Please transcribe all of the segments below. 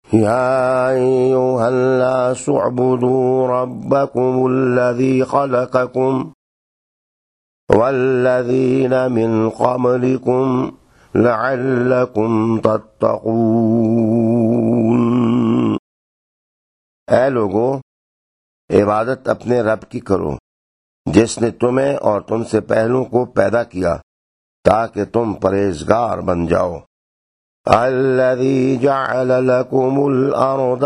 يا أيها الناس اعبدوا ربكم الذي خلقكم والذين من قبلكم لعلكم تتقون۔ اے لوگو، عبادت اپنے رب کی کرو جس نے تمہیں اور تم سے پہلوں کو پیدا کیا تاکہ تم پرہیزگار بن جاؤ۔ الذي جعل لكم الأرض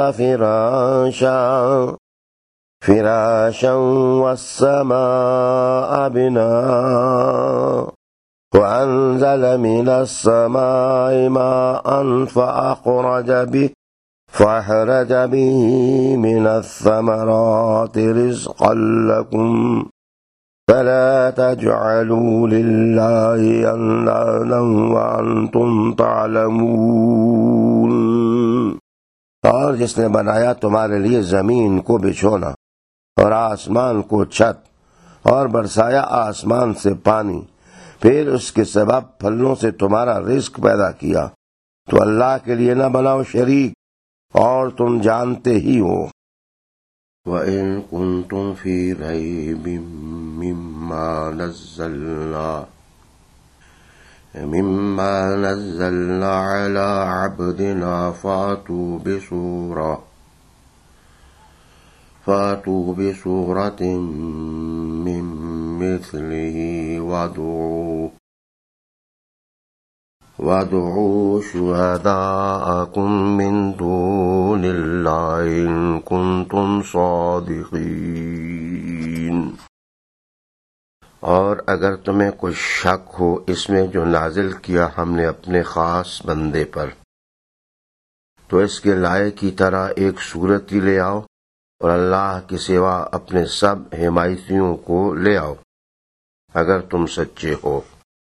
فراشا والسماء بناء وأنزل من السماء ماء فأخرج به من الثمرات رزقا لكم فلا تجعلوا لله أندادا وأنتم تعلمون۔ اور جس نے بنایا تمہارے لیے زمین کو بچھونا اور آسمان کو چھت اور برسایا آسمان سے پانی، پھر اس کے سبب پھلوں سے تمہارا رزق پیدا کیا، تو اللہ کے لیے نہ بناؤ شریک، اور تم جانتے ہی ہو۔ وَإِن كُنتُمْ فِي رَيْبٍ مِّمَّا نَزَّلْنَا عَلَى عَبْدِنَا فَأْتُوا بِسُورَةٍ مِّن مِّثْلِهِ وَادْعُوا شُهَدَاءَكُم مِّن دُونِ اللَّهِ إِن كُنتُمْ صَادِقِينَ۔ اور اگر تمہیں کوئی شک ہو اس میں جو نازل کیا ہم نے اپنے خاص بندے پر، تو اس کے لائق کی طرح ایک صورت ہی لے آؤ، اور اللہ کے سوا اپنے سب حمایتیوں کو لے آؤ اگر تم سچے ہو۔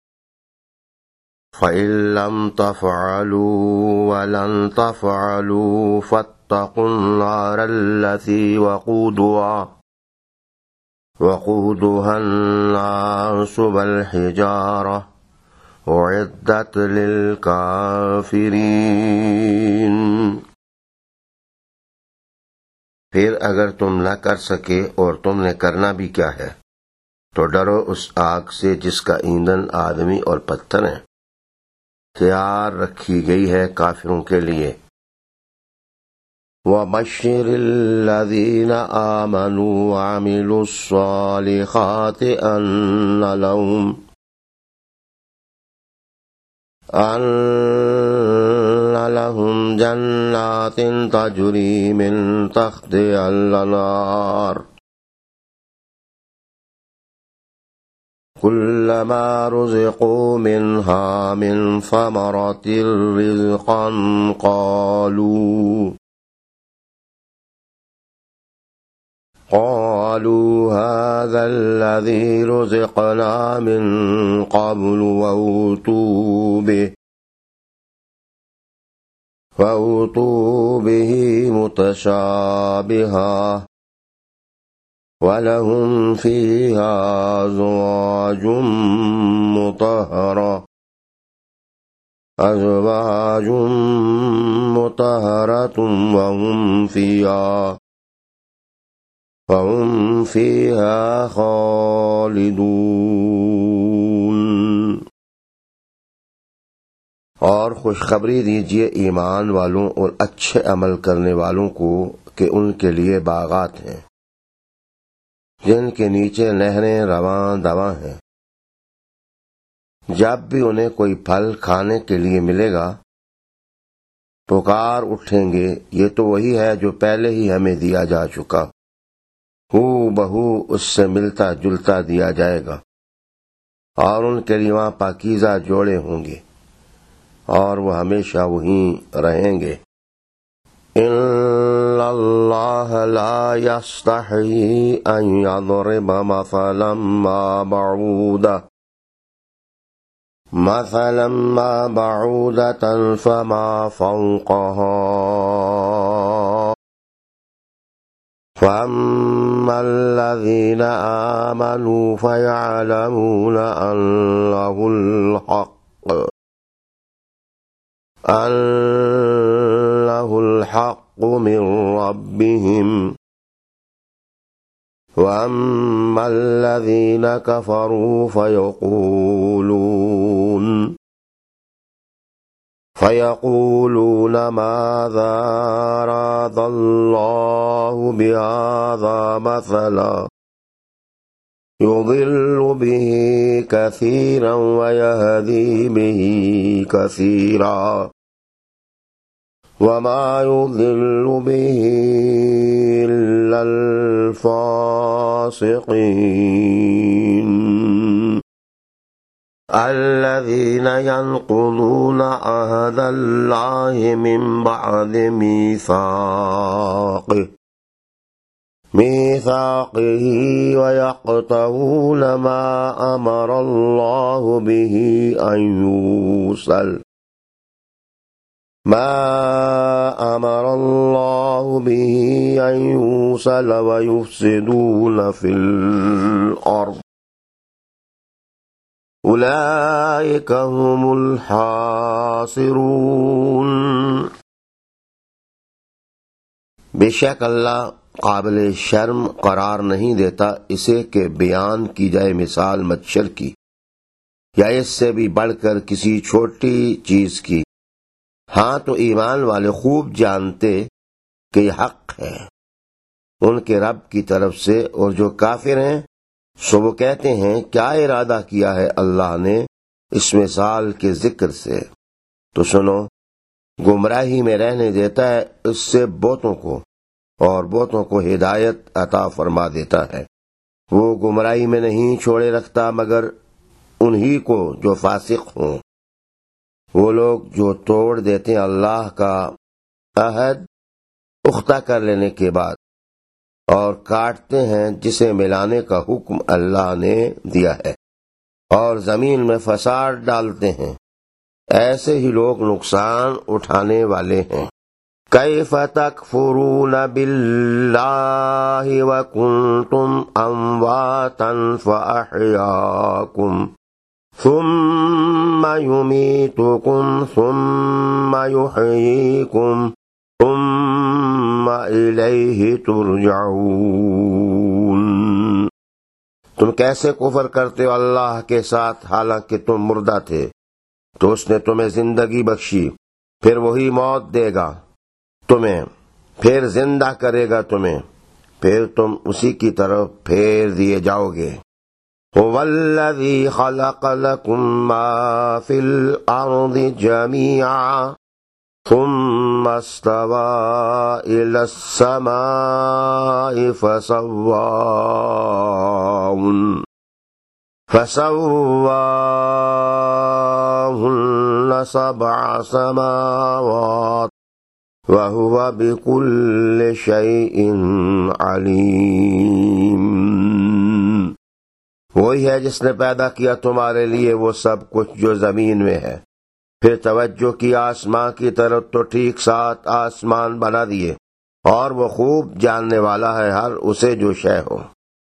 فَإِن لَّمْ تَفْعَلُوا وَلَن تَفْعَلُوا فَاتَّقُوا النَّارَ الَّتِي وَقُودُهَا النَّاسُ وَالْحِجَارَةُ أُعِدَّتْ لِلْكَافِرِينَ۔ پھر اگر تم نہ کر سکے اور تم نے کرنا بھی کیا ہے، تو ڈرو اس آگ سے جس کا ایندھن آدمی اور پتھر ہیں، تیار رکھی گئی ہے کافروں کے لیے۔ وَبَشِّرِ الَّذِينَ آمَنُوا وَعَمِلُوا الصَّالِحَاتِ أَنَّ لَهُمْ جَنَّاتٍ تَجْرِي مِن تَحْتِهَا الْأَنْهَارُ كُلَّمَا رُزِقُوا مِنْهَا مِنْ ثَمَرَةٍ رِزْقًا قالوا هذا الذي رزقنا من قبل وأوتوا به متشابها وَلَهُمْ فِيهَا أَزْوَاجٌ مُطَهَّرَةٌ وَهُمْ فِيهَا خَالِدُونَ۔ اور خوشخبری دیجیے ایمان والوں اور اچھے عمل کرنے والوں کو کہ ان کے لیے باغات ہیں جن کے نیچے نہریں رواں دواں ہیں۔ جب بھی انہیں کوئی پھل کھانے کے لیے ملے گا پکار اٹھیں گے، یہ تو وہی ہے جو پہلے ہی ہمیں دیا جا چکا، ہو بہو اس سے ملتا جلتا دیا جائے گا، اور ان کے لیے وہاں پاکیزہ جوڑے ہوں گے، اور وہ ہمیشہ وہیں رہیں گے۔ ان اللہ لا یستحیی ان یضرب مثلا ما بعودة فما فوقها فأما الذين آمنوا فيعلمون أنه الحق الحق من ربهم وأما الذين كفروا فيقولون ماذا أراد الله بهذا مثلا يضل به كثيرا ويهدي به كثيرا وما يضل به إلا الفاسقين الذين ينقضون عهد الله من بعد ميثاقه ويقطعون ما أمر الله به أن يوصل ويفسدون في الأرض أولئك هم الخاسرون۔ بے شک اللہ قابل شرم قرار نہیں دیتا اسے کہ بیان کی جائے مثال مچھر کی یا اس سے بھی بڑھ کر کسی چھوٹی چیز کی۔ ہاں تو ایمان والے خوب جانتے کہ یہ حق ہے ان کے رب کی طرف سے، اور جو کافر ہیں سو وہ کہتے ہیں کیا ارادہ کیا ہے اللہ نے اس مثال کے ذکر سے؟ تو سنو، گمراہی میں رہنے دیتا ہے اس سے بتوں کو، اور بتوں کو ہدایت عطا فرما دیتا ہے۔ وہ گمراہی میں نہیں چھوڑے رکھتا مگر انہی کو جو فاسق ہوں، وہ لوگ جو توڑ دیتے ہیں اللہ کا عہد پختہ کر لینے کے بعد، اور کاٹتے ہیں جسے ملانے کا حکم اللہ نے دیا ہے، اور زمین میں فساد ڈالتے ہیں، ایسے ہی لوگ نقصان اٹھانے والے ہیں۔ کیف تکفرون باللہ وکنتم امواتا فاحیاکم ثم یمیتکم ثم یحییکم ثم الیہ ترجعون۔ تم کیسے کفر کرتے ہو اللہ کے ساتھ حالانکہ تم مردہ تھے، تو اس نے تمہیں زندگی بخشی، پھر وہی موت دے گا تمہیں، پھر زندہ کرے گا تمہیں، پھر تم اسی کی طرف پھیر دیے جاؤ گے۔ هو الذی خلق لکم ما فی الارض جمیعا ثم استوى إلى السماء فسواهن سبع سماوات وهو بكل شيء عليم۔ وہی ہے جس نے پیدا کیا تمہارے لیے وہ سب کچھ جو زمین میں ہے، پھر توجہ کی آسمان کی طرف تو ٹھیک 7 آسمان بنا دیے، اور وہ خوب جاننے والا ہے ہر اسے جو شے ہو۔